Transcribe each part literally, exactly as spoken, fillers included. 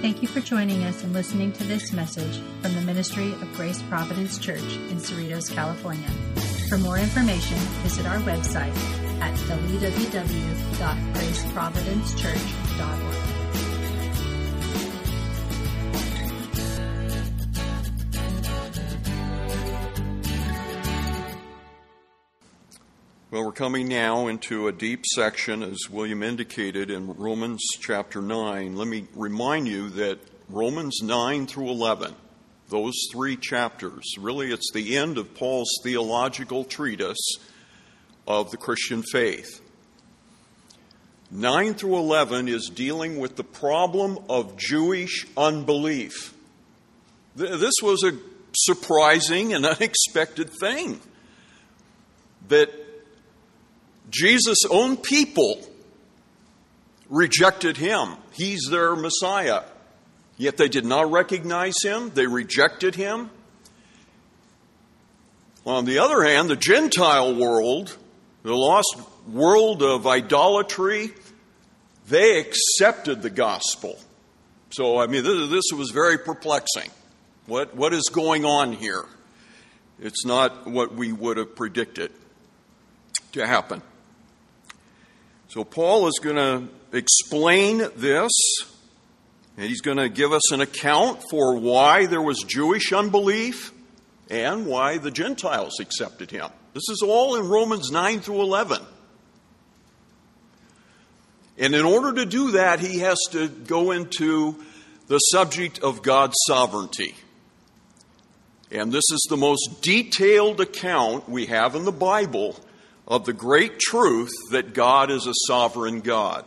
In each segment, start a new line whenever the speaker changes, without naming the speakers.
Thank you for joining us and listening to this message from the Ministry of Grace Providence Church in Cerritos, California. For more information, visit our website at w w w dot grace providence church dot org.
Well, we're coming now into a deep section, as William indicated, in Romans chapter nine. Let me remind you that Romans nine through eleven, those three chapters, really it's the end of Paul's theological treatise of the Christian faith. nine through eleven is dealing with the problem of Jewish unbelief. This was a surprising and unexpected thing, that Jesus' own people rejected him. He's their Messiah. Yet they did not recognize him. They rejected him. On the other hand, the Gentile world, the lost world of idolatry, they accepted the gospel. So, I mean, this, this was very perplexing. What, what is going on here? It's not what we would have predicted to happen. So Paul is going to explain this, and he's going to give us an account for why there was Jewish unbelief and why the Gentiles accepted him. This is all in Romans nine through eleven. And in order to do that, he has to go into the subject of God's sovereignty. And this is the most detailed account we have in the Bible of the great truth that God is a sovereign God.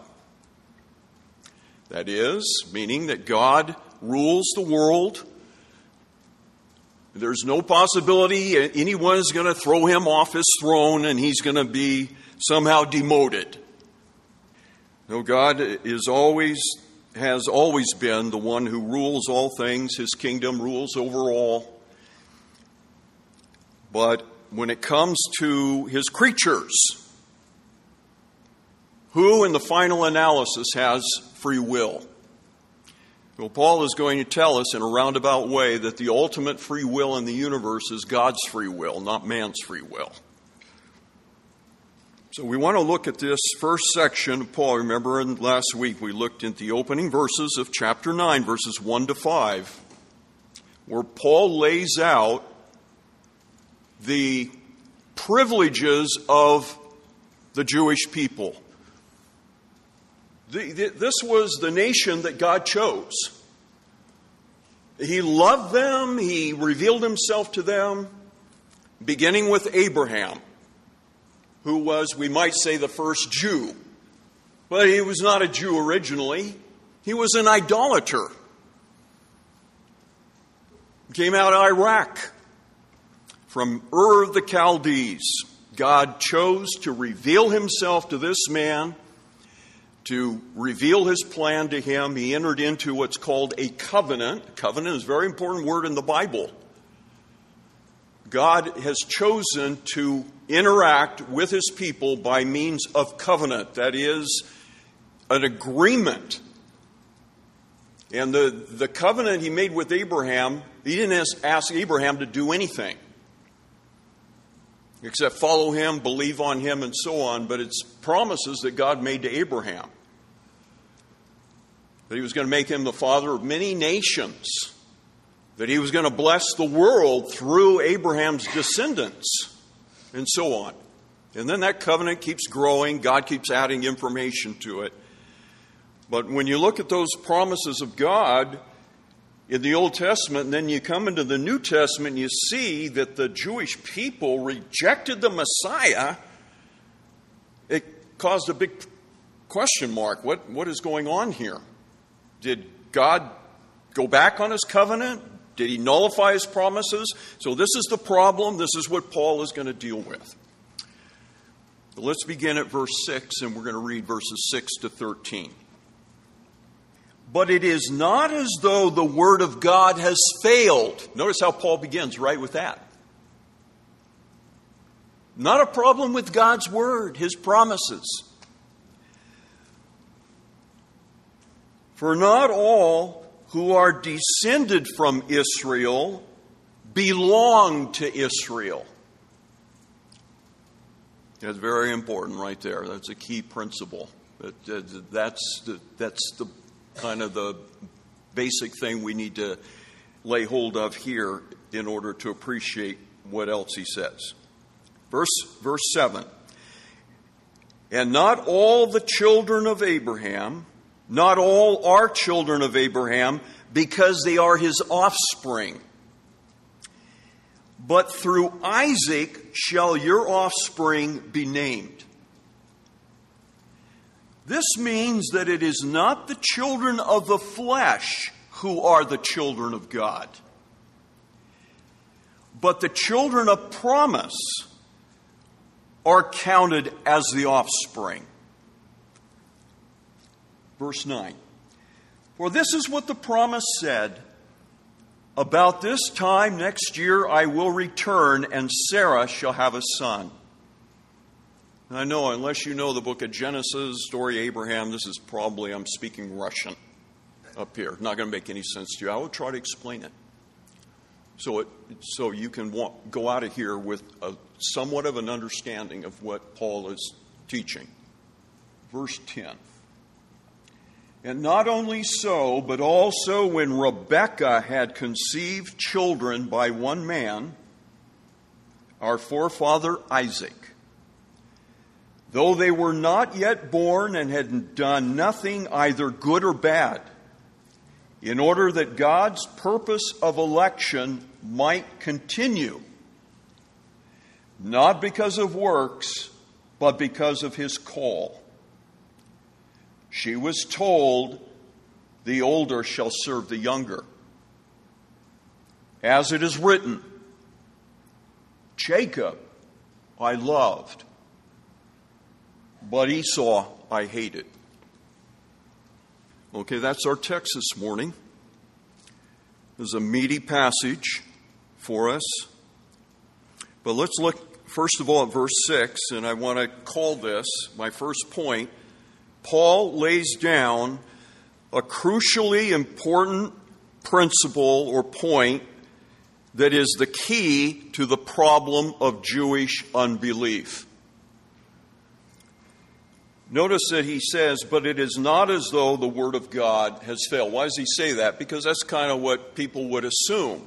That is, meaning that God rules the world. There's no possibility anyone is going to throw him off his throne and he's going to be somehow demoted. No, God is always, has always been the one who rules all things. His kingdom rules over all. But when it comes to his creatures, who in the final analysis has free will? Well, Paul is going to tell us in a roundabout way that the ultimate free will in the universe is God's free will, not man's free will. So we want to look at this first section of Paul. Remember, in last week we looked at the opening verses of chapter nine, verses one to five, where Paul lays out the privileges of the Jewish people. The, the, this was the nation that God chose. He loved them. He revealed himself to them, beginning with Abraham, who was, we might say, the first Jew. But he was not a Jew originally. He was an idolater. He came out of Iraq. From Ur of the Chaldees, God chose to reveal himself to this man, to reveal his plan to him. He entered into what's called a covenant. Covenant is a very important word in the Bible. God has chosen to interact with his people by means of covenant. That is, an agreement. And the, the covenant he made with Abraham, he didn't ask Abraham to do anything except follow him, believe on him, and so on. But it's promises that God made to Abraham. That he was going to make him the father of many nations. That he was going to bless the world through Abraham's descendants, and so on. And then that covenant keeps growing. God keeps adding information to it. But when you look at those promises of God in the Old Testament, and then you come into the New Testament, and you see that the Jewish people rejected the Messiah, it caused a big question mark. What, what is going on here? Did God go back on his covenant? Did he nullify his promises? So this is the problem. This is what Paul is going to deal with. But let's begin at verse six, and we're going to read verses six to thirteen. But it is not as though the word of God has failed. Notice how Paul begins right with that. Not a problem with God's word, his promises. For not all who are descended from Israel belong to Israel. That's very important right there. That's a key principle. That's the, that's the kind of the basic thing we need to lay hold of here in order to appreciate what else he says. Verse, verse seven. And not all the children of Abraham, not all are children of Abraham, because they are his offspring. But through Isaac shall your offspring be named. This means that it is not the children of the flesh who are the children of God, but the children of promise are counted as the offspring. Verse nine. For this is what the promise said, about this time next year I will return, and Sarah shall have a son. And I know, unless you know the book of Genesis, story of Abraham, this is probably, I'm speaking Russian up here. Not going to make any sense to you. I will try to explain it. So, it, so you can walk, go out of here with a, somewhat of an understanding of what Paul is teaching. Verse ten. And not only so, but also when Rebekah had conceived children by one man, our forefather Isaac, though they were not yet born and had done nothing either good or bad, in order that God's purpose of election might continue, not because of works, but because of his call. She was told, the older shall serve the younger. As it is written, Jacob I loved, but Esau I hated. Okay, that's our text this morning. There's a meaty passage for us. But let's look, first of all, at verse six, and I want to call this my first point. Paul lays down a crucially important principle or point that is the key to the problem of Jewish unbelief. Notice that he says, but it is not as though the word of God has failed. Why does he say that? Because that's kind of what people would assume.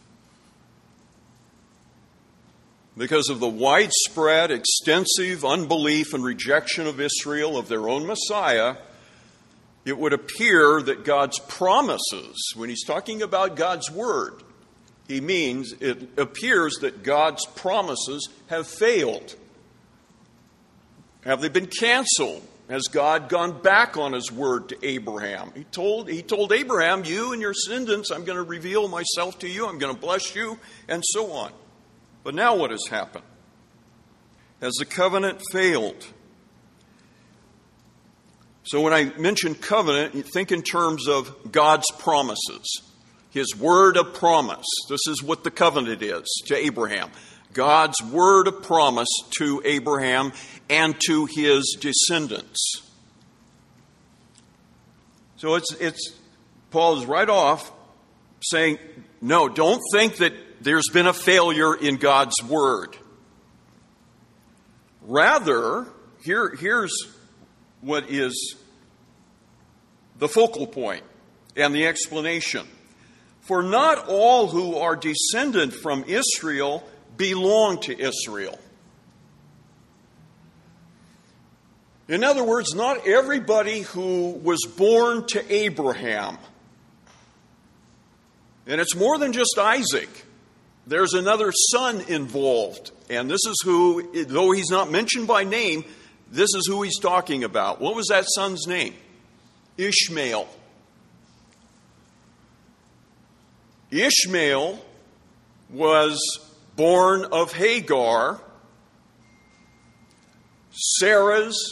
Because of the widespread, extensive unbelief and rejection of Israel of their own Messiah, it would appear that God's promises, when he's talking about God's word, he means it appears that God's promises have failed. Have they been canceled? Has God gone back on his word to Abraham? He told, he told Abraham, you and your descendants, I'm going to reveal myself to you, I'm going to bless you, and so on. But now what has happened? Has the covenant failed? So when I mention covenant, you think in terms of God's promises. His word of promise. This is what the covenant is to Abraham. God's word of promise to Abraham and to his descendants. So it's it's Paul is right off saying, no, don't think that there's been a failure in God's word. Rather, here, here's what is the focal point and the explanation. For not all who are descended from Israel belong to Israel. In other words, not everybody who was born to Abraham, and it's more than just Isaac. There's another son involved, and this is who, though he's not mentioned by name, this is who he's talking about. What was that son's name? Ishmael. Ishmael was born of Hagar, Sarah's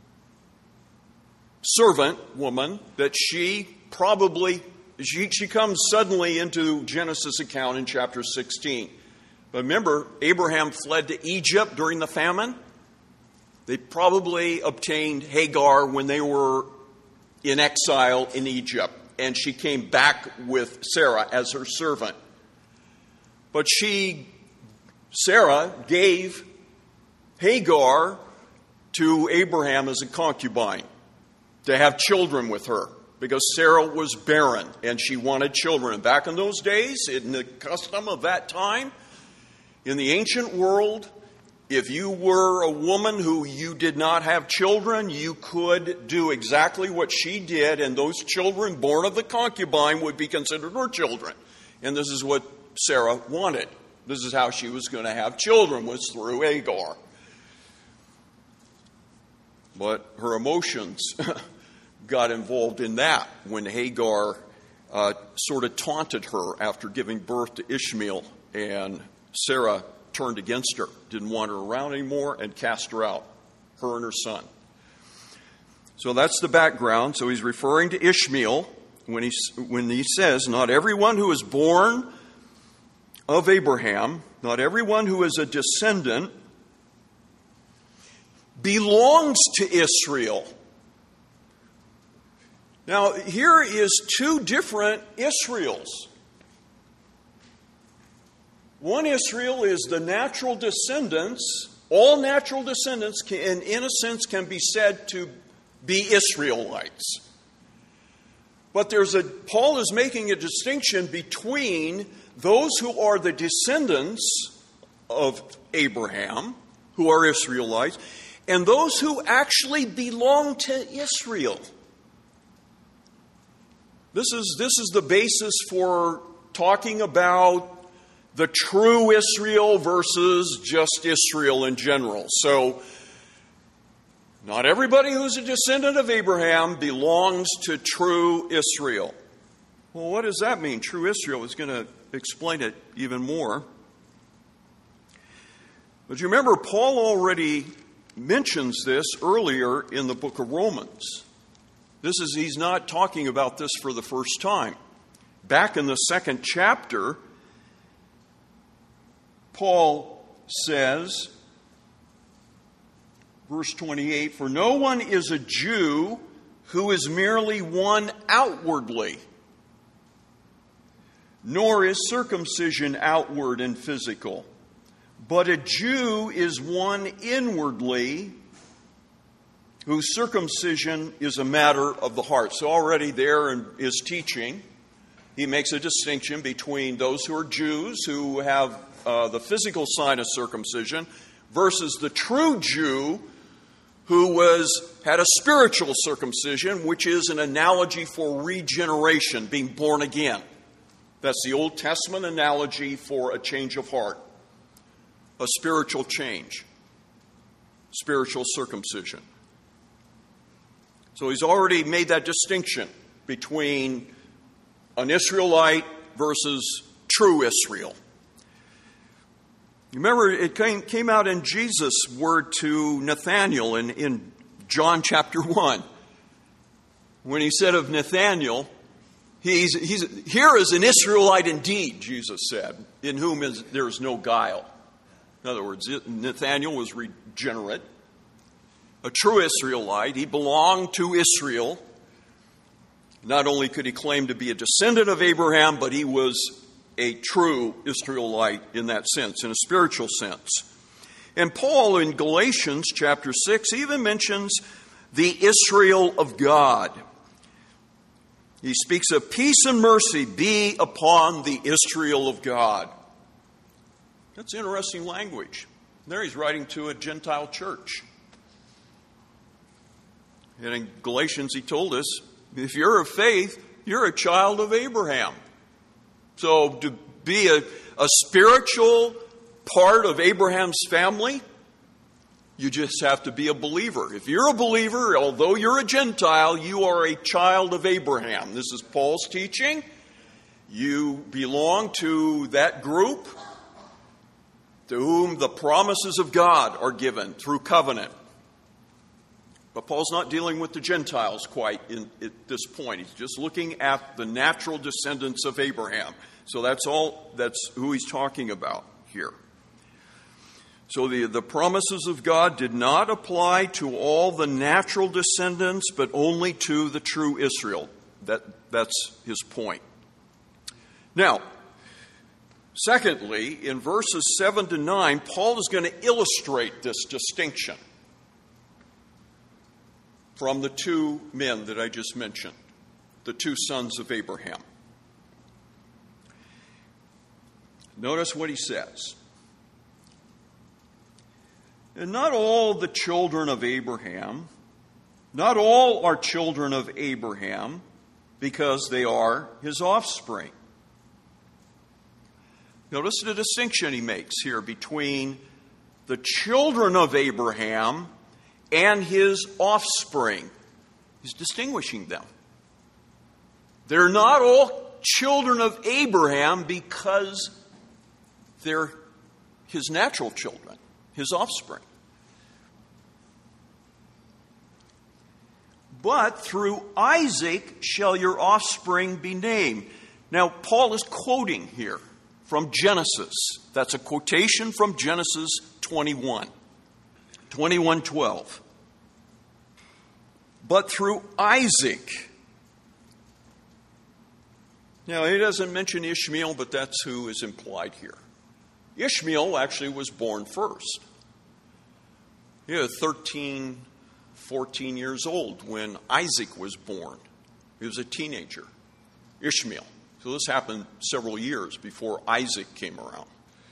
servant woman, that she probably, she, she comes suddenly into Genesis account in chapter sixteen. But remember, Abraham fled to Egypt during the famine. They probably obtained Hagar when they were in exile in Egypt. and she came back with Sarah as her servant. But she, Sarah, gave Hagar to Abraham as a concubine to have children with her, because Sarah was barren and she wanted children. And back in those days, in the custom of that time, in the ancient world, if you were a woman who you did not have children, you could do exactly what she did, and those children born of the concubine would be considered her children. And this is what Sarah wanted. This is how she was going to have children, was through Hagar. But her emotions got involved in that when Hagar uh, sort of taunted her after giving birth to Ishmael, and Sarah turned against her, didn't want her around anymore, and cast her out, her and her son. So that's the background. So he's referring to Ishmael when he, when he says, not everyone who is born of Abraham, not everyone who is a descendant, belongs to Israel. Now, here is two different Israels. One Israel is the natural descendants. All natural descendants, can, in a sense, can be said to be Israelites. But there's a Paul is making a distinction between those who are the descendants of Abraham, who are Israelites, and those who actually belong to Israel. This is, this is the basis for talking about the true Israel versus just Israel in general. So, not everybody who's a descendant of Abraham belongs to true Israel. Well, what does that mean? True Israel is going to explain it even more. But you remember, Paul already mentions this earlier in the book of Romans. This is, he's not talking about this for the first time. Back in the second chapter, Paul says, verse twenty-eight, for no one is a Jew who is merely one outwardly, nor is circumcision outward and physical, but a Jew is one inwardly, whose circumcision is a matter of the heart. So already there in his teaching, he makes a distinction between those who are Jews, who have uh, the physical sign of circumcision, versus the true Jew, who was had a spiritual circumcision, which is an analogy for regeneration, being born again. That's the Old Testament analogy for a change of heart, a spiritual change, spiritual circumcision. So he's already made that distinction between an Israelite versus true Israel. Remember, it came, came out in Jesus' word to Nathanael in, in John chapter one. When he said of Nathanael, he's, he's, here is an Israelite indeed, Jesus said, in whom is, there is no guile. In other words, Nathanael was regenerate, a true Israelite. He belonged to Israel. Not only could he claim to be a descendant of Abraham, but he was a true Israelite in that sense, in a spiritual sense. And Paul in Galatians chapter six even mentions the Israel of God. He speaks of peace and mercy be upon the Israel of God. That's interesting language. There he's writing to a Gentile church. And in Galatians he told us, if you're of faith, you're a child of Abraham. So to be a, a spiritual part of Abraham's family, you just have to be a believer. If you're a believer, although you're a Gentile, you are a child of Abraham. This is Paul's teaching. You belong to that group to whom the promises of God are given through covenant. But Paul's not dealing with the Gentiles quite in, at this point. He's just looking at the natural descendants of Abraham. So that's all, that's who he's talking about here. So the, the promises of God did not apply to all the natural descendants, but only to the true Israel. that, that's his point. Now, secondly, in verses seven to nine, Paul is going to illustrate this distinction from the two men that I just mentioned, the two sons of Abraham. Notice what he says. And not all the children of Abraham, not all are children of Abraham because they are his offspring. Notice the distinction he makes here between the children of Abraham and his offspring. He's distinguishing them. They're not all children of Abraham because they're his natural children, his offspring. But through Isaac shall your offspring be named. Now, Paul is quoting here from Genesis. That's a quotation from Genesis twenty-one. twenty-one twelve. But through Isaac. Now, he doesn't mention Ishmael, but that's who is implied here. Ishmael actually was born first. He was thirteen, fourteen years old when Isaac was born. He was a teenager, Ishmael. So this happened several years before Isaac came around.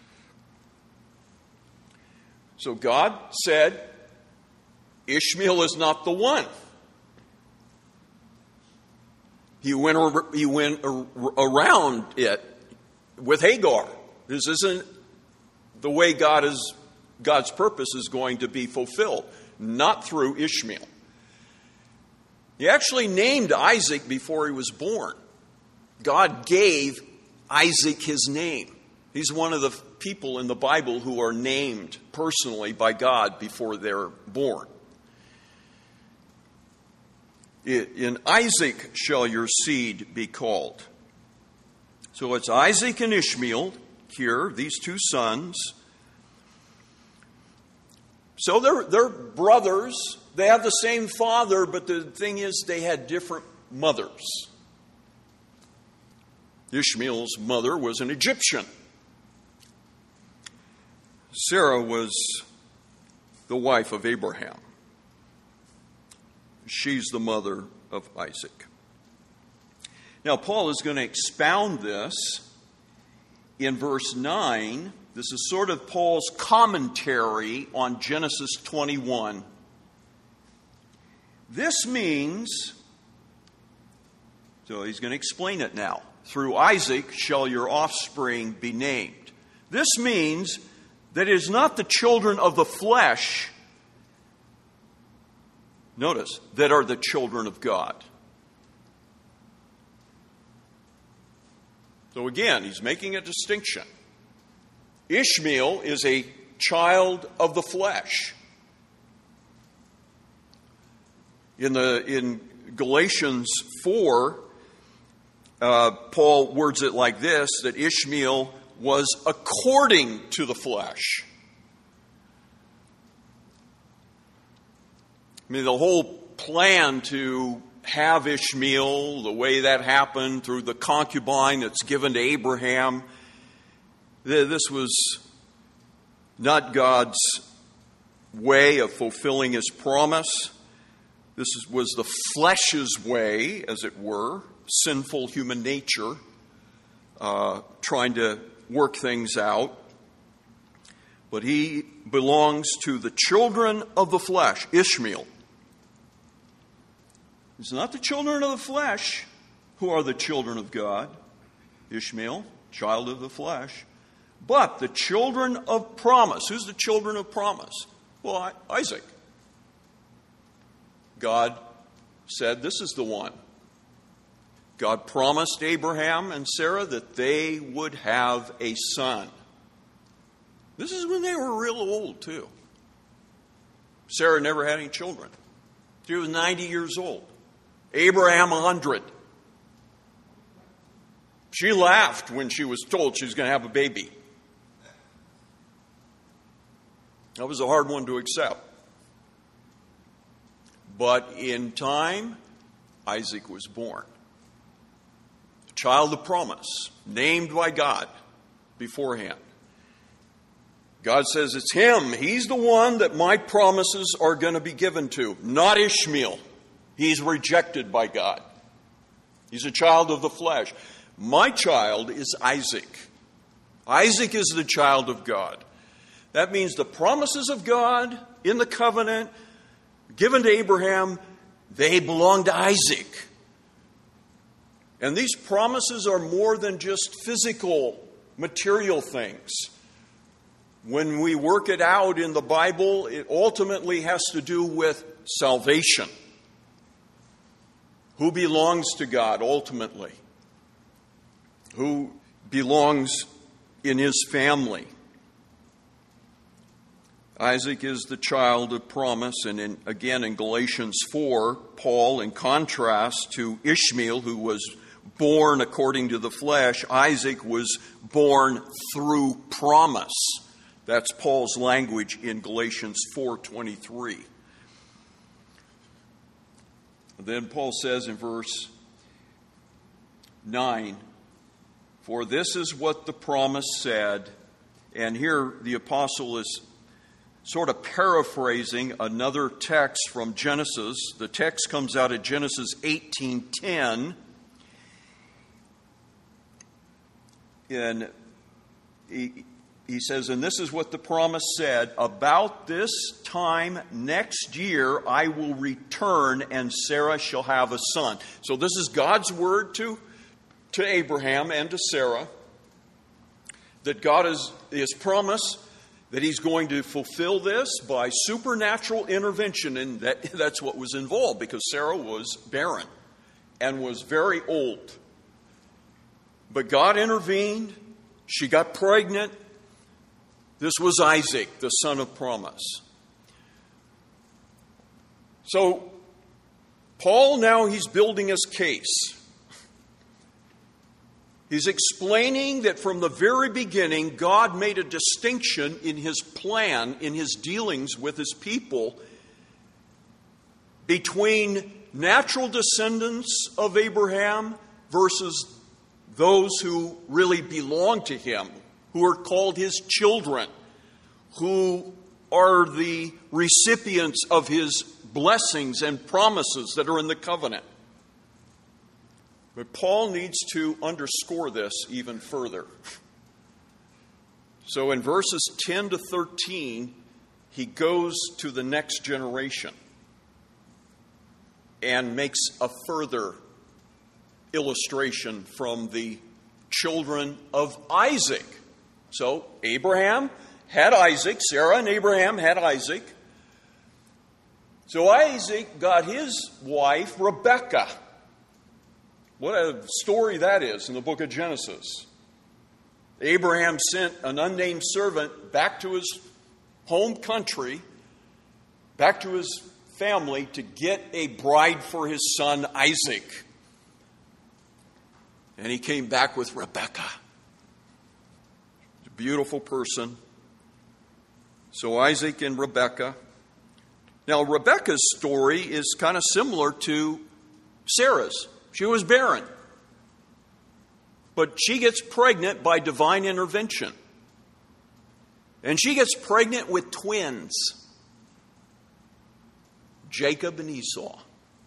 So God said, Ishmael is not the one. He went, he went around it with Hagar. This isn't the way God is, God's purpose is going to be fulfilled, not through Ishmael. He actually named Isaac before he was born. God gave Isaac his name. He's one of the people in the Bible who are named personally by God before they're born. In Isaac shall your seed be called. So it's Isaac and Ishmael here, these two sons. So they're, they're brothers. They have the same father, but the thing is they had different mothers. Ishmael's mother was an Egyptian. Sarah was the wife of Abraham. She's the mother of Isaac. Now, Paul is going to expound this in verse nine. This is sort of Paul's commentary on Genesis twenty-one. This means, so he's going to explain it now. Through Isaac shall your offspring be named. This means that it is not the children of the flesh, notice, that are the children of God. So again, he's making a distinction. Ishmael is a child of the flesh. In the in Galatians four, uh, Paul words it like this, that Ishmael was according to the flesh. I mean, the whole plan to have Ishmael, the way that happened through the concubine that's given to Abraham, this was not God's way of fulfilling his promise. This was the flesh's way, as it were, sinful human nature, uh, trying to work things out. But he belongs to the children of the flesh, Ishmael. It's not the children of the flesh who are the children of God, Ishmael, child of the flesh, but the children of promise. Who's the children of promise? Well, Isaac. God said, this is the one. God promised Abraham and Sarah that they would have a son. This is when they were real old, too. Sarah never had any children. She was ninety years old. Abraham, one hundred. She laughed when she was told she was going to have a baby. That was a hard one to accept. But in time, Isaac was born. child of promise, named by God beforehand. God says it's him. He's the one that my promises are going to be given to, not Ishmael. He's rejected by God. He's a child of the flesh. My child is Isaac. Isaac is the child of God. That means the promises of God in the covenant given to Abraham, they belong to Isaac. And these promises are more than just physical, material things. When we work it out in the Bible, it ultimately has to do with salvation. Who belongs to God ultimately? Who belongs in his family? Isaac is the child of promise, and in, again in Galatians four, Paul, in contrast to Ishmael, who was born according to the flesh, Isaac was born through promise. That's Paul's language in Galatians four twenty-three. Then Paul says in verse nine, "For this is what the promise said," and here the apostle is sort of paraphrasing another text from Genesis. The text comes out of Genesis eighteen ten. And he, he says, "And this is what the promise said, about this time next year I will return and Sarah shall have a son." So this is God's word to, to Abraham and to Sarah, that God is his promise that he's going to fulfill this by supernatural intervention. And that, that's what was involved, because Sarah was barren and was very old. But God intervened. She got pregnant. This was Isaac, the son of promise. So Paul, now he's building his case. He's explaining that from the very beginning, God made a distinction in his plan, in his dealings with his people, between natural descendants of Abraham versus those who really belong to him, who are called his children, who are the recipients of his blessings and promises that are in the covenant. But Paul needs to underscore this even further. So in verses ten to thirteen, he goes to the next generation and makes a further illustration from the children of Isaac. So Abraham had Isaac, Sarah and Abraham had Isaac. So Isaac got his wife, Rebekah. What a story that is in the book of Genesis. Abraham sent an unnamed servant back to his home country, back to his family, to get a bride for his son Isaac. And he came back with Rebekah. A beautiful person. So Isaac and Rebekah. Now Rebekah's story is kind of similar to Sarah's. She was barren. But she gets pregnant by divine intervention. And she gets pregnant with twins, Jacob and Esau.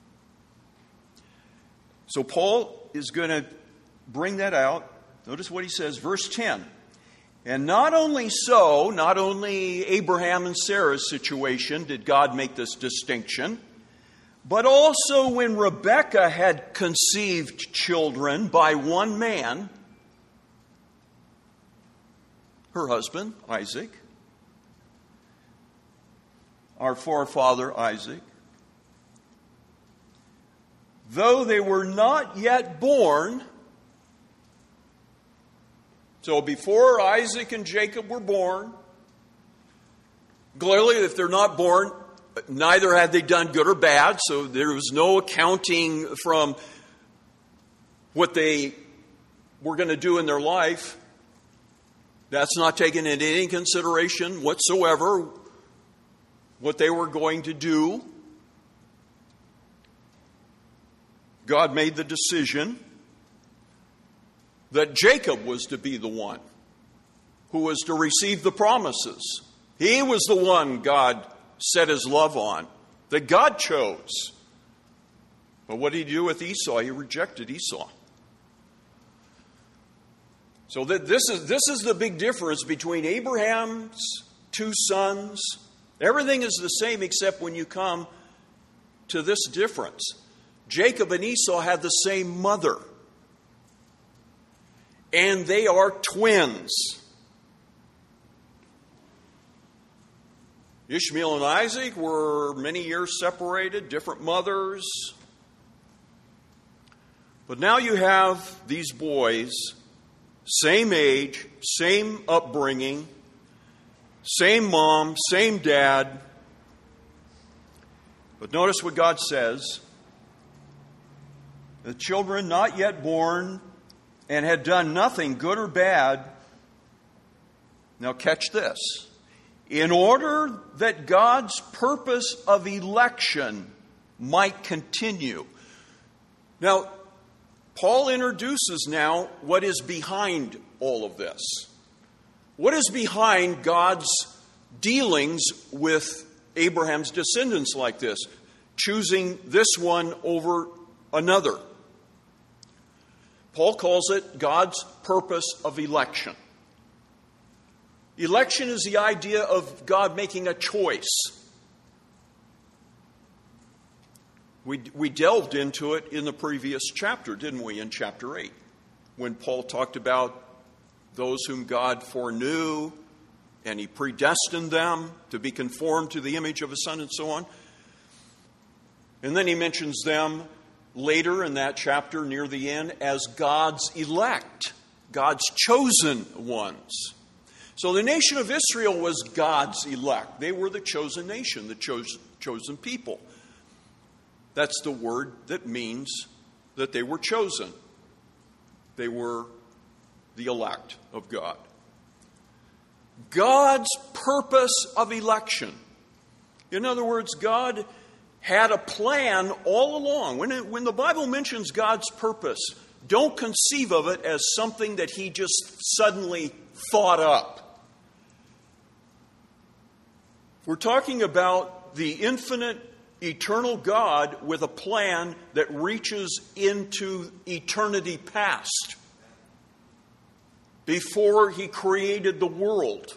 So Paul is going to bring that out. Notice what he says, verse ten. "And not only so, not only Abraham and Sarah's situation did God make this distinction, but also when Rebekah had conceived children by one man, her husband, Isaac, our forefather Isaac, though they were not yet born." So before Isaac and Jacob were born, clearly if they're not born, neither had they done good or bad, so there was no accounting from what they were going to do in their life. That's not taken into any consideration whatsoever, what they were going to do. God made the decision that Jacob was to be the one who was to receive the promises. He was the one God set his love on, that God chose. But what did he do with Esau? He rejected Esau. So that this is this is the big difference between Abraham's two sons. Everything is the same except when you come to this difference. Jacob and Esau had the same mother. And they are twins. Ishmael and Isaac were many years separated, different mothers. But now you have these boys, same age, same upbringing, same mom, same dad. But notice what God says. The children not yet born and had done nothing good or bad. Now catch this. In order that God's purpose of election might continue. Now, Paul introduces now what is behind all of this. What is behind God's dealings with Abraham's descendants like this, choosing this one over another? Paul calls it God's purpose of election. Election is the idea of God making a choice. We, we delved into it in the previous chapter, didn't we, in chapter eight, when Paul talked about those whom God foreknew, and he predestined them to be conformed to the image of his Son and so on. And then he mentions them later in that chapter near the end as God's elect, God's chosen ones. So the nation of Israel was God's elect. They were the chosen nation, the chosen, chosen people. That's the word that means that they were chosen. They were the elect of God. God's purpose of election. In other words, God had a plan all along. When, it, when the Bible mentions God's purpose, don't conceive of it as something that he just suddenly thought up. We're talking about the infinite, eternal God with a plan that reaches into eternity past, before he created the world.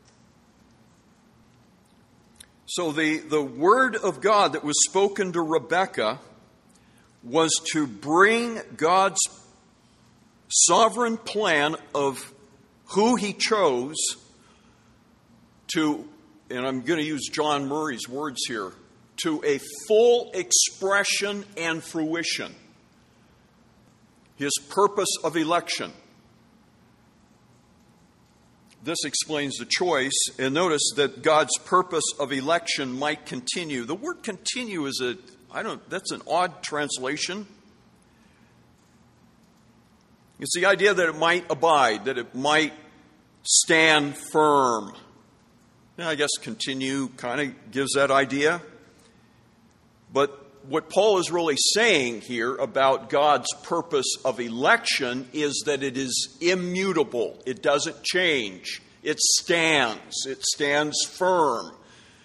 So the, the word of God that was spoken to Rebekah was to bring God's sovereign plan of who he chose to, and I'm going to use John Murray's words here, to a full expression and fruition. His purpose of election. This explains the choice, and notice that God's purpose of election might continue. The word continue is a, I don't, that's an odd translation. It's the idea that it might abide, that it might stand firm. Now, I guess continue kind of gives that idea. But what Paul is really saying here about God's purpose of election is that it is immutable. It doesn't change. It stands. It stands firm.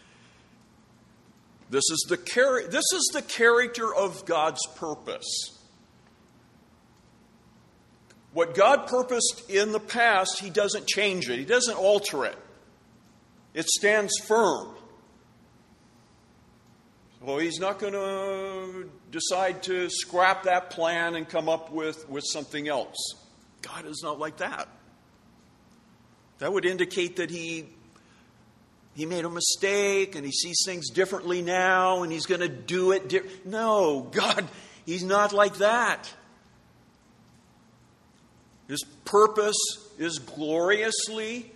This is the char- this is the character of God's purpose. What God purposed in the past, he doesn't change it. He doesn't alter it. It stands firm. Well, he's not going to decide to scrap that plan and come up with, with something else. God is not like that. That would indicate that he, he made a mistake and he sees things differently now and he's going to do it. Di- no, God, he's not like that. His purpose is gloriously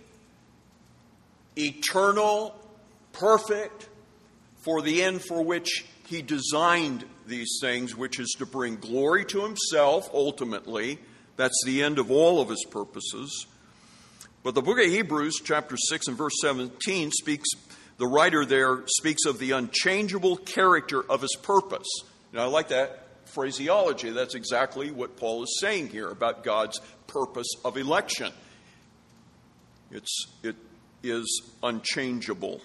eternal, perfect, for the end for which he designed these things, which is to bring glory to himself, ultimately. That's the end of all of his purposes. But the book of Hebrews, chapter six and verse seventeen, speaks, the writer there speaks of the unchangeable character of his purpose. Now, I like that phraseology. That's exactly what Paul is saying here about God's purpose of election. It's, it is unchangeable.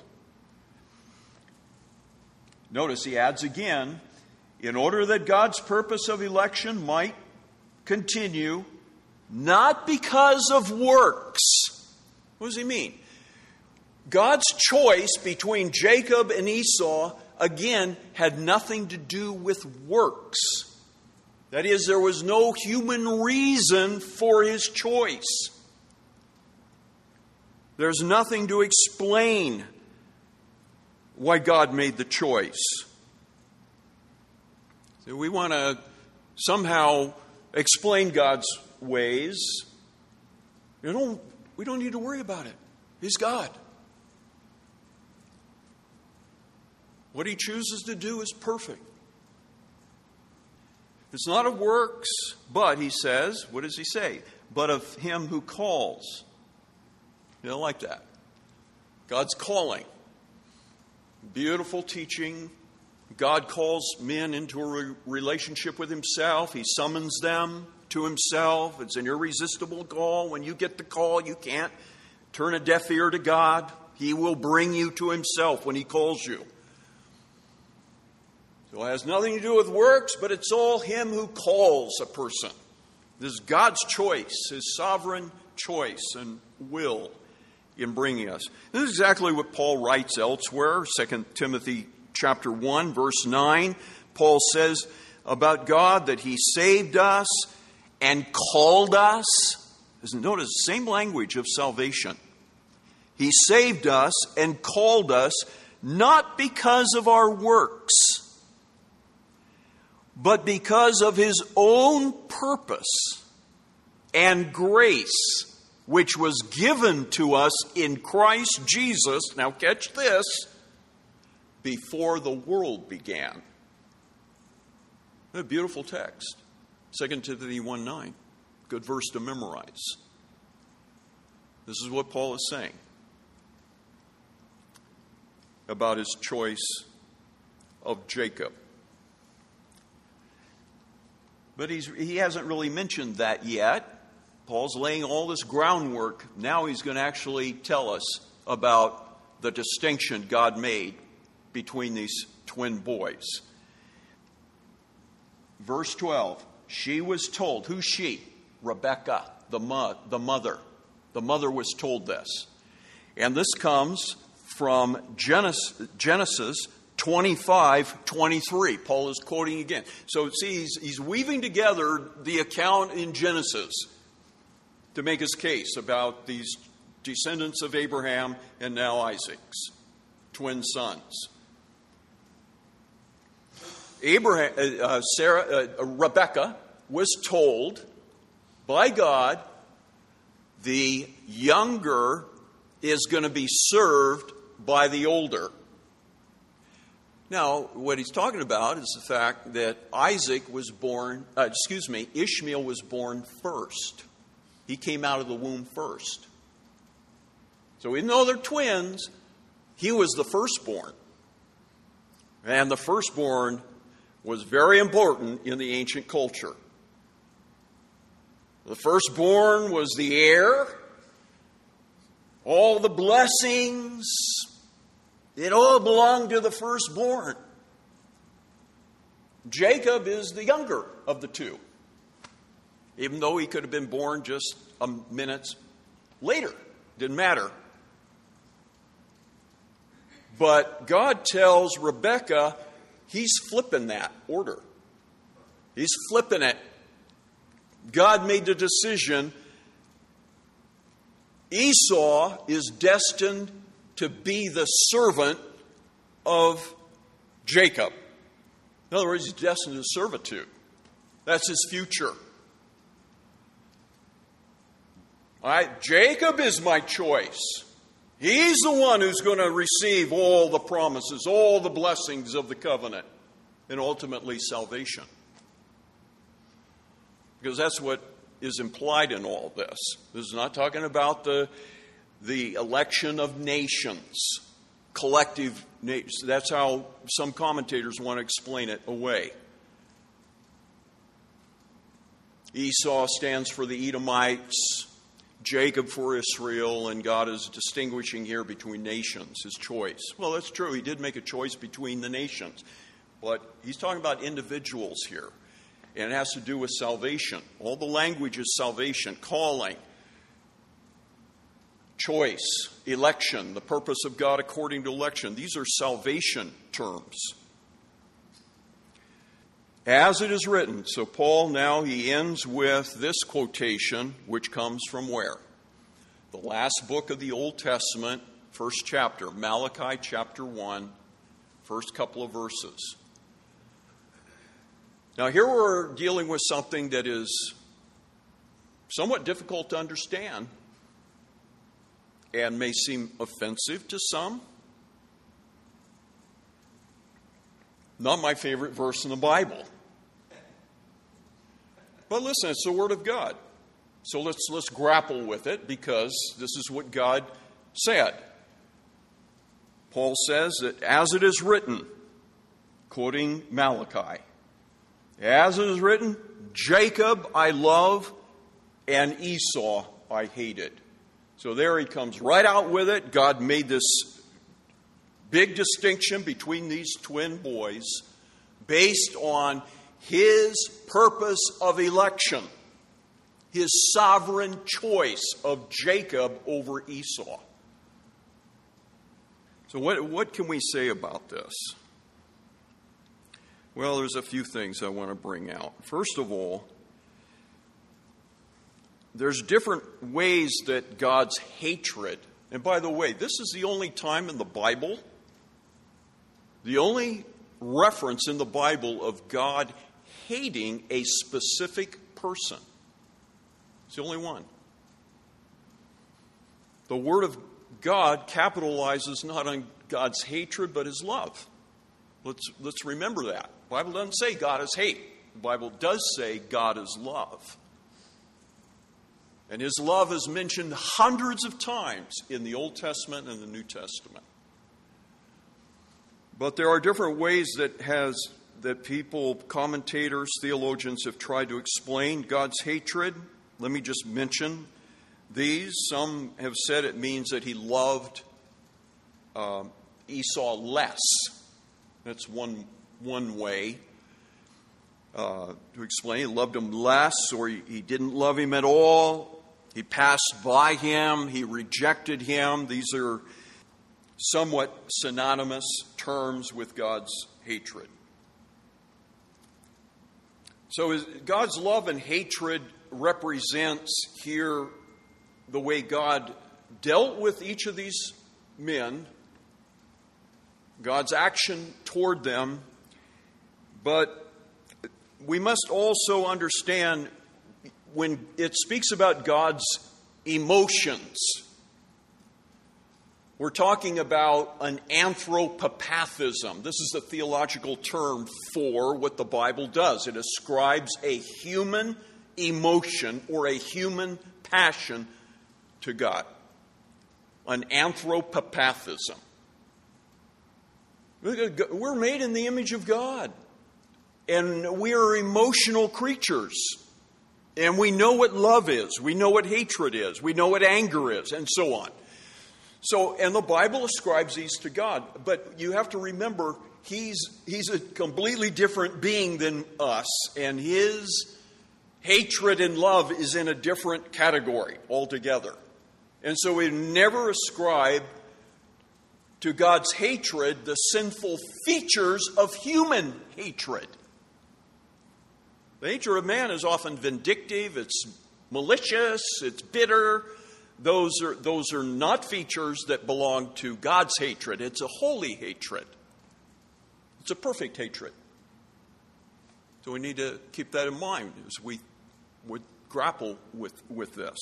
Notice he adds again, in order that God's purpose of election might continue, not because of works. What does he mean? God's choice between Jacob and Esau, again, had nothing to do with works. That is, there was no human reason for his choice. There's nothing to explain why God made the choice. So we want to somehow explain God's ways. You don't, we don't need to worry about it. He's God. What he chooses to do is perfect. It's not of works, but, he says, what does he say? But of him who calls. You don't like that. God's calling. Beautiful teaching. God calls men into a re- relationship with himself. He summons them to himself. It's an irresistible call. When you get the call, you can't turn a deaf ear to God. He will bring you to himself when he calls you. So it has nothing to do with works, but it's all him who calls a person. This is God's choice, his sovereign choice and will in bringing us. This is exactly what Paul writes elsewhere. Second Timothy chapter one, verse nine. Paul says about God that he saved us and called us. Notice the same language of salvation. He saved us and called us not because of our works, but because of his own purpose and grace, which was given to us in Christ Jesus, now catch this, before the world began. A beautiful text. Second Timothy one nine. Good verse to memorize. This is what Paul is saying about his choice of Jacob. But he's, he hasn't really mentioned that yet. Paul's laying all this groundwork. Now he's going to actually tell us about the distinction God made between these twin boys. Verse twelve, she was told. Who's she? Rebekah, the, mo- the mother. The mother was told this. And this comes from Genesis, Genesis twenty-five twenty-three. Paul is quoting again. So see, he's, he's weaving together the account in Genesis to make his case about these descendants of Abraham and now Isaac's twin sons. Abraham, uh, Sarah, uh, Rebekah was told by God the younger is going to be served by the older. Now, what he's talking about is the fact that Isaac was born, uh, excuse me, Ishmael was born first. He came out of the womb first. So even though they're twins, he was the firstborn. And the firstborn was very important in the ancient culture. The firstborn was the heir. All the blessings, it all belonged to the firstborn. Jacob is the younger of the two, even though he could have been born just a minute later. Didn't matter. But God tells Rebekah he's flipping that order. He's flipping it. God made the decision. Esau is destined to be the servant of Jacob. In other words, he's destined to servitude. That's his future. All right, Jacob is my choice. He's the one who's going to receive all the promises, all the blessings of the covenant, and ultimately salvation. Because that's what is implied in all this. This is not talking about the, the election of nations, collective nations. That's how some commentators want to explain it away. Esau stands for the Edomites, Jacob for Israel, and God is distinguishing here between nations, his choice. Well, that's true. He did make a choice between the nations. But he's talking about individuals here. And it has to do with salvation. All the language is salvation, calling, choice, election, the purpose of God according to election. These are salvation terms. As it is written. So Paul now, he ends with this quotation, which comes from where? The last book of the Old Testament, first chapter, Malachi chapter one, first couple of verses. Now here we're dealing with something that is somewhat difficult to understand and may seem offensive to some. Not my favorite verse in the Bible. But listen, it's the Word of God. So let's let's grapple with it because this is what God said. Paul says that as it is written, quoting Malachi, as it is written, Jacob I love and Esau I hated. So there he comes right out with it. God made this big distinction between these twin boys based on his purpose of election, his sovereign choice of Jacob over Esau. So what, what can we say about this? Well, there's a few things I want to bring out. First of all, there's different ways that God's hatred, and by the way, this is the only time in the Bible, the only reference in the Bible of God hating a specific person. It's the only one. The Word of God capitalizes not on God's hatred, but his love. Let's, let's remember that. The Bible doesn't say God is hate. The Bible does say God is love. And his love is mentioned hundreds of times in the Old Testament and the New Testament. But there are different ways that has that people, commentators, theologians have tried to explain God's hatred. Let me just mention these. Some have said it means that he loved uh, Esau less. That's one one way uh, to explain. He loved him less, or he, he didn't love him at all. He passed by him. He rejected him. These are somewhat synonymous terms with God's hatred. So is, God's love and hatred represents here the way God dealt with each of these men, God's action toward them, but we must also understand when it speaks about God's emotions, we're talking about an anthropopathism. This is a theological term for what the Bible does. It ascribes a human emotion or a human passion to God. An anthropopathism. We're made in the image of God. And we are emotional creatures. And we know what love is. We know what hatred is. We know what anger is, and so on. So, and the Bible ascribes these to God. But you have to remember, he's, he's a completely different being than us. And his hatred and love is in a different category altogether. And so we never ascribe to God's hatred the sinful features of human hatred. The hatred of man is often vindictive, it's malicious, it's bitter. Those are, those are not features that belong to God's hatred. It's a holy hatred. It's a perfect hatred. So we need to keep that in mind as we would grapple with, with this.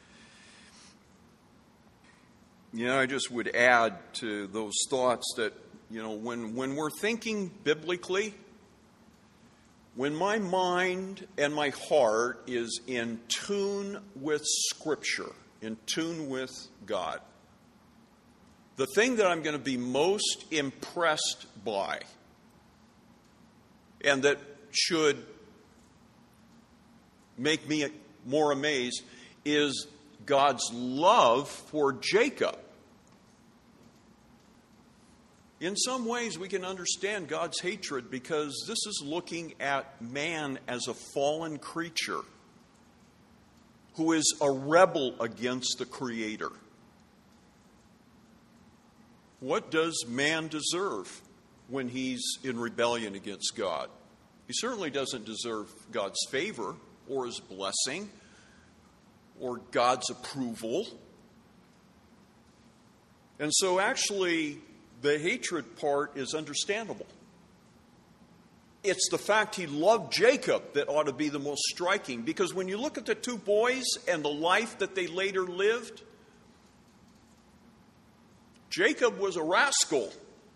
You know, I just would add to those thoughts that, you know, when, when we're thinking biblically, when my mind and my heart is in tune with Scripture, in tune with God, the thing that I'm going to be most impressed by, and that should make me more amazed is God's love for Jacob. In some ways, we can understand God's hatred because this is looking at man as a fallen creature who is a rebel against the Creator. What does man deserve when he's in rebellion against God? He certainly doesn't deserve God's favor or his blessing or God's approval. And so actually, the hatred part is understandable. It's the fact he loved Jacob that ought to be the most striking. Because when you look at the two boys and the life that they later lived, Jacob was a rascal.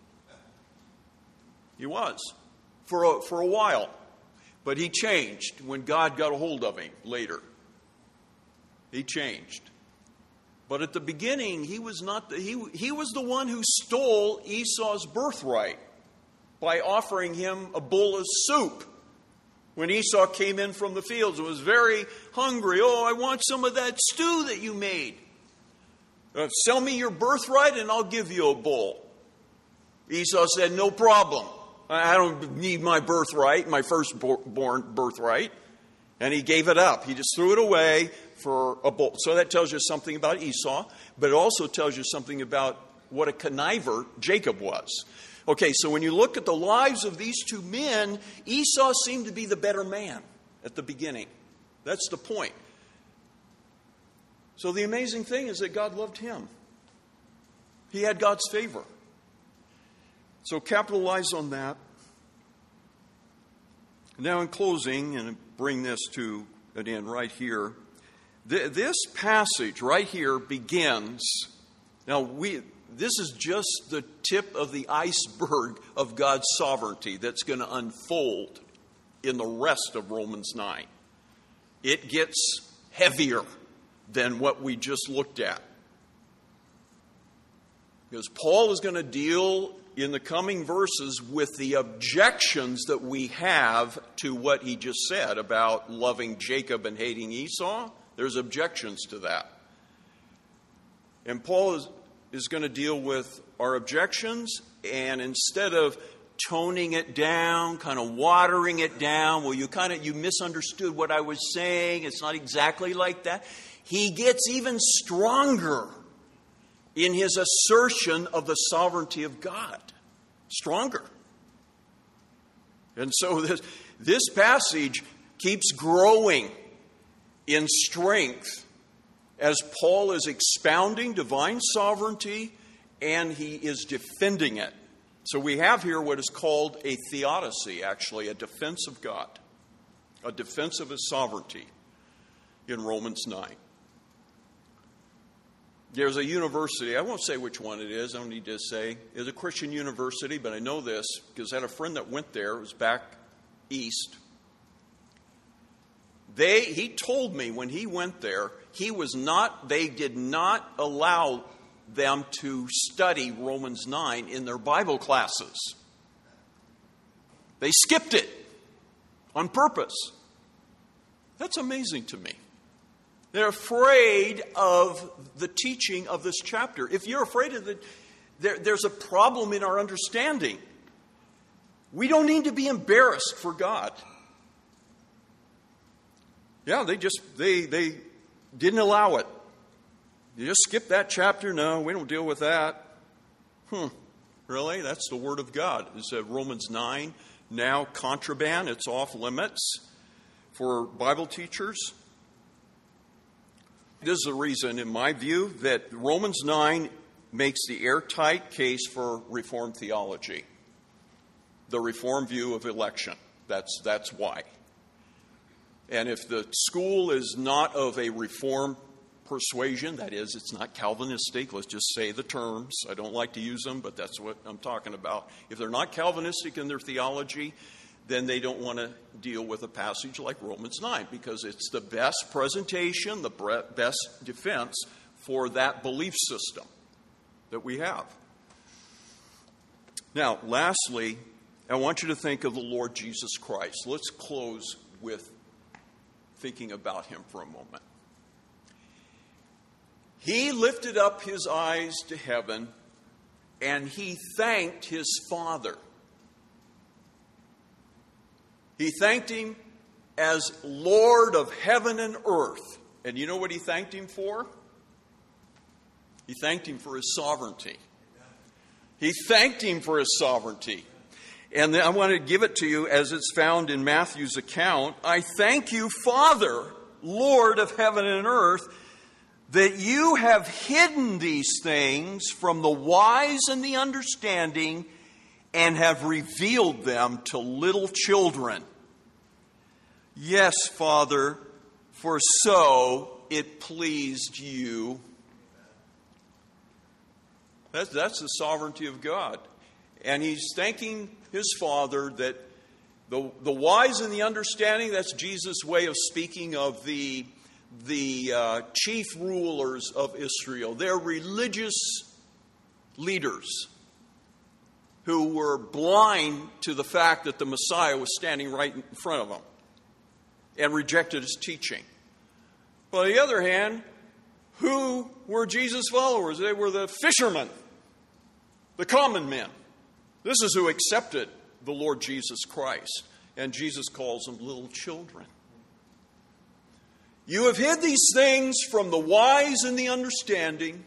He was. For a, for a while. But he changed when God got a hold of him later. He changed. But at the beginning, he was not the, he, he was the one who stole Esau's birthright by offering him a bowl of soup when Esau came in from the fields and was very hungry. Oh, I want some of that stew that you made. Uh, sell me your birthright and I'll give you a bowl. Esau said, no problem. I don't need my birthright, my firstborn birthright. And he gave it up. He just threw it away for a bowl. So that tells you something about Esau, but it also tells you something about what a conniver Jacob was. Okay, so when you look at the lives of these two men, Esau seemed to be the better man at the beginning. That's the point. So the amazing thing is that God loved him. He had God's favor. So capitalize on that. Now in closing, and bring this to an end right here, th- this passage right here begins, now we... this is just the tip of the iceberg of God's sovereignty that's going to unfold in the rest of Romans nine. It gets heavier than what we just looked at. Because Paul is going to deal in the coming verses with the objections that we have to what he just said about loving Jacob and hating Esau. There's objections to that. And Paul is is going to deal with our objections, and instead of toning it down, kind of watering it down, well, you kind of, you misunderstood what I was saying, it's not exactly like that, he gets even stronger in his assertion of the sovereignty of God. Stronger. And so this, this passage keeps growing in strength as Paul is expounding divine sovereignty and he is defending it. So we have here what is called a theodicy, actually, a defense of God, a defense of his sovereignty in Romans nine. There's a university, I won't say which one it is, I don't need to say. It's a Christian university, but I know this because I had a friend that went there. It was back east. They, he told me when he went there, he was not, they did not allow them to study Romans nine in their Bible classes. They skipped it on purpose. That's amazing to me. They're afraid of the teaching of this chapter. If you're afraid of it, there, there's a problem in our understanding. We don't need to be embarrassed for God. Yeah, they just, they they didn't allow it. You just skip that chapter? No, we don't deal with that. Hmm, really? That's the Word of God. It's uh, Romans nine, now contraband. It's off limits for Bible teachers. This is the reason, in my view, that Romans nine makes the airtight case for Reformed theology. The Reformed view of election. That's that's why. And if the school is not of a Reformed persuasion, that is, it's not Calvinistic, let's just say the terms. I don't like to use them, but that's what I'm talking about. If they're not Calvinistic in their theology, then they don't want to deal with a passage like Romans nine, because it's the best presentation, the best defense for that belief system that we have. Now, lastly, I want you to think of the Lord Jesus Christ. Let's close with thinking about him for a moment. He lifted up his eyes to heaven, and he thanked his Father. He thanked him as Lord of heaven and earth. And you know what he thanked him for? He thanked him for his sovereignty. He thanked him for his sovereignty. And I want to give it to you as it's found in Matthew's account. I thank you, Father, Lord of heaven and earth, that you have hidden these things from the wise and the understanding and have revealed them to little children. Yes, Father, for so it pleased you. That's, that's the sovereignty of God. And he's thanking his Father that the, the wise and the understanding, that's Jesus' way of speaking of the, the uh, chief rulers of Israel. They're religious leaders who were blind to the fact that the Messiah was standing right in front of them and rejected his teaching. But on the other hand, who were Jesus' followers? They were the fishermen, the common men. This is who accepted the Lord Jesus Christ. And Jesus calls them little children. You have hid these things from the wise and the understanding,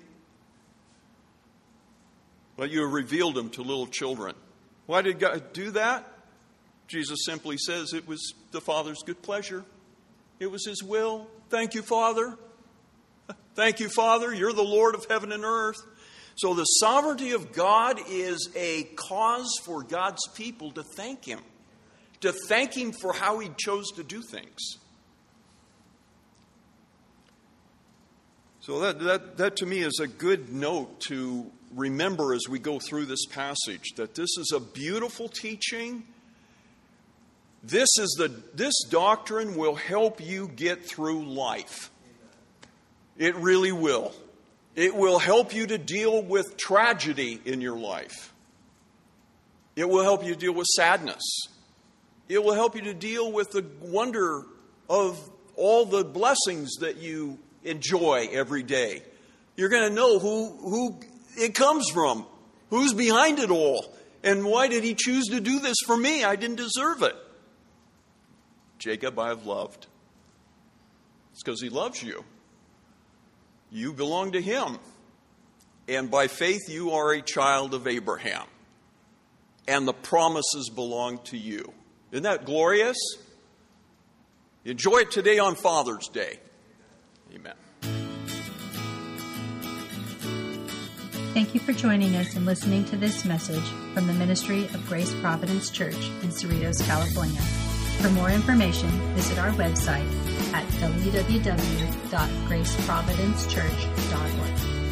but you have revealed them to little children. Why did God do that? Jesus simply says it was the Father's good pleasure. It was his will. Thank you, Father. Thank you, Father. You're the Lord of heaven and earth. So the sovereignty of God is a cause for God's people to thank him, to thank him for how he chose to do things. So that, that, that to me is a good note to remember as we go through this passage, that this is a beautiful teaching. This is the this doctrine will help you get through life. It really will. It will help you to deal with tragedy in your life. It will help you to deal with sadness. It will help you to deal with the wonder of all the blessings that you enjoy every day. You're going to know who, who it comes from, who's behind it all, and why did he choose to do this for me? I didn't deserve it. Jacob, I have loved. It's because he loves you. You belong to him. And by faith, you are a child of Abraham. And the promises belong to you. Isn't that glorious? Enjoy it today on Father's Day. Amen.
Thank you for joining us and listening to this message from the Ministry of Grace Providence Church in Cerritos, California. For more information, visit our website at w w w dot grace providence church dot org.